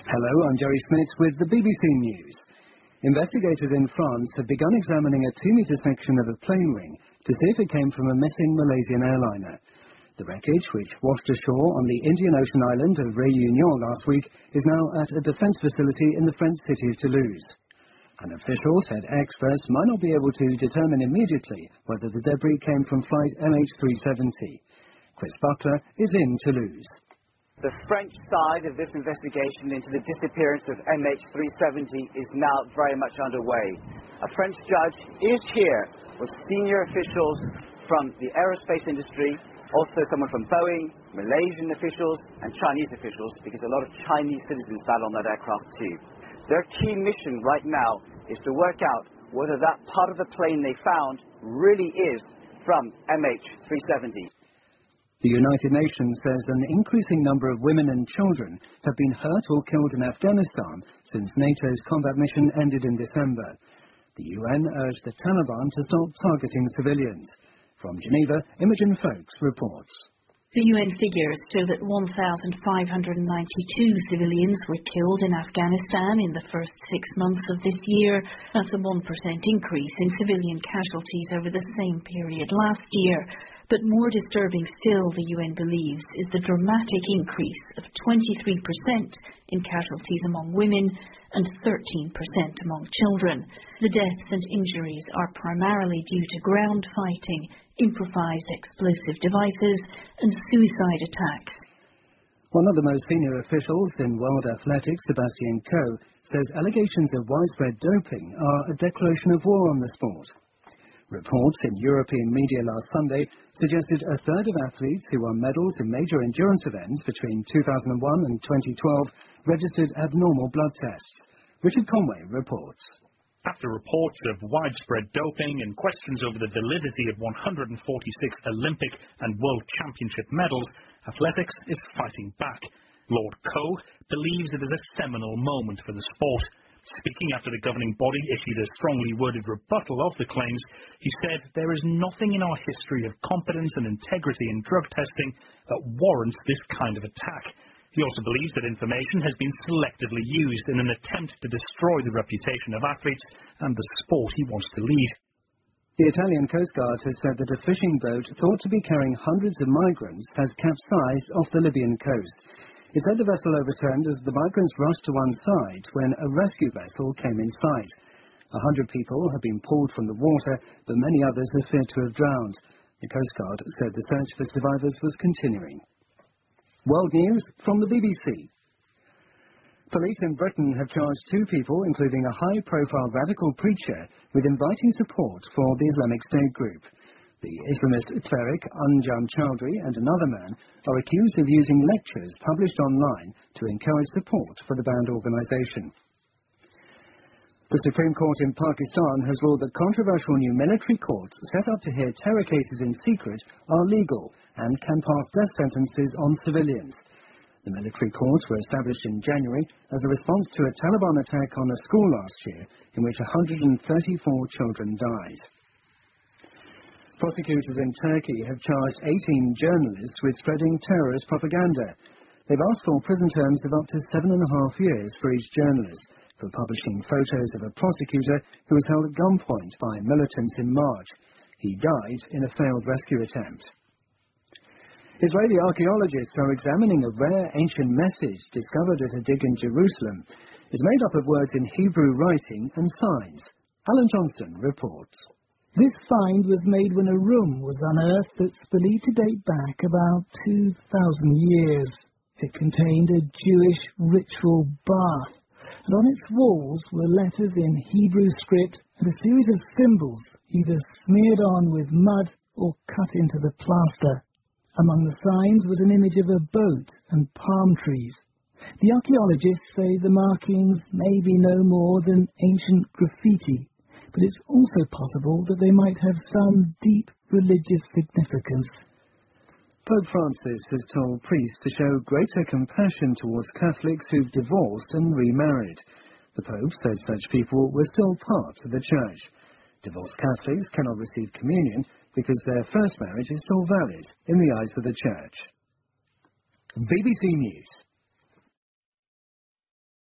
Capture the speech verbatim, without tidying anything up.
Hello, I'm Jerry Smith with the B B C News. Investigators in France have begun examining a two-metre section of a plane wing to see if it came from a missing Malaysian airliner. The wreckage, which washed ashore on the Indian Ocean island of Réunion last week, is now at a defence facility in the French city of Toulouse. An official said experts might not be able to determine immediately whether the debris came from flight M H three seventy. Chris Buckler is in Toulouse. The French side of this investigation into the disappearance of M H three seventy is now very much underway. A French judge is here with senior officials from the aerospace industry, also someone from Boeing, Malaysian officials and Chinese officials, because a lot of Chinese citizens died on that aircraft too. Their key mission right now is to work out whether that part of the plane they found really is from M H three seventy. The United Nations says an increasing number of women and children have been hurt or killed in Afghanistan since NATO's combat mission ended in December. The U N urged the Taliban to stop targeting civilians. From Geneva, Imogen Folks reports. The U N figures show that one thousand five hundred ninety-two civilians were killed in Afghanistan in the first six months of this year. That's a one percent increase in civilian casualties over the same period last year. But more disturbing still, the U N believes, is the dramatic increase of twenty-three percent in casualties among women and thirteen percent among children. The deaths and injuries are primarily due to ground fighting, improvised explosive devices and suicide attacks. One of the most senior officials in World Athletics, Sebastian Coe, says allegations of widespread doping are a declaration of war on the sport. Reports in European media last Sunday suggested a third of athletes who won medals in major endurance events between two thousand one and twenty twelve registered abnormal blood tests. Richard Conway reports. After reports of widespread doping and questions over the validity of one hundred forty-six Olympic and World Championship medals, athletics is fighting back. Lord Coe believes it is a seminal moment for the sport. Speaking after the governing body issued a strongly worded rebuttal of the claims, he said there is nothing in our history of competence and integrity in drug testing that warrants this kind of attack. He also believes that information has been selectively used in an attempt to destroy the reputation of athletes and the sport he wants to lead. The Italian Coast Guard has said that a fishing boat thought to be carrying hundreds of migrants has capsized off the Libyan coast. It said the vessel overturned as the migrants rushed to one side when a rescue vessel came in sight. A hundred people have been pulled from the water, but many others are feared to have drowned. The Coast Guard said the search for survivors was continuing. World news from the B B C. Police in Britain have charged two people, including a high-profile radical preacher, with inviting support for the Islamic State group. The Islamist cleric Anjam Chowdhury and another man are accused of using lectures published online to encourage support for the banned organisation. The Supreme Court in Pakistan has ruled that controversial new military courts set up to hear terror cases in secret are legal and can pass death sentences on civilians. The military courts were established in January as a response to a Taliban attack on a school last year in which one hundred thirty-four children died. Prosecutors in Turkey have charged eighteen journalists with spreading terrorist propaganda. They've asked for prison terms of up to seven and a half years for each journalist for publishing photos of a prosecutor who was held at gunpoint by militants in March. He died in a failed rescue attempt. Israeli archaeologists are examining a rare ancient message discovered at a dig in Jerusalem. It's made up of words in Hebrew writing and signs. Alan Johnston reports. This find was made when a room was unearthed that's believed to date back about two thousand years. It contained a Jewish ritual bath, and on its walls were letters in Hebrew script and a series of symbols, either smeared on with mud or cut into the plaster. Among the signs was an image of a boat and palm trees. The archaeologists say the markings may be no more than ancient graffiti, but it's also possible that they might have some deep religious significance. Pope Francis has told priests to show greater compassion towards Catholics who've divorced and remarried. The Pope said such people were still part of the Church. Divorced Catholics cannot receive communion because their first marriage is still valid in the eyes of the Church. B B C News.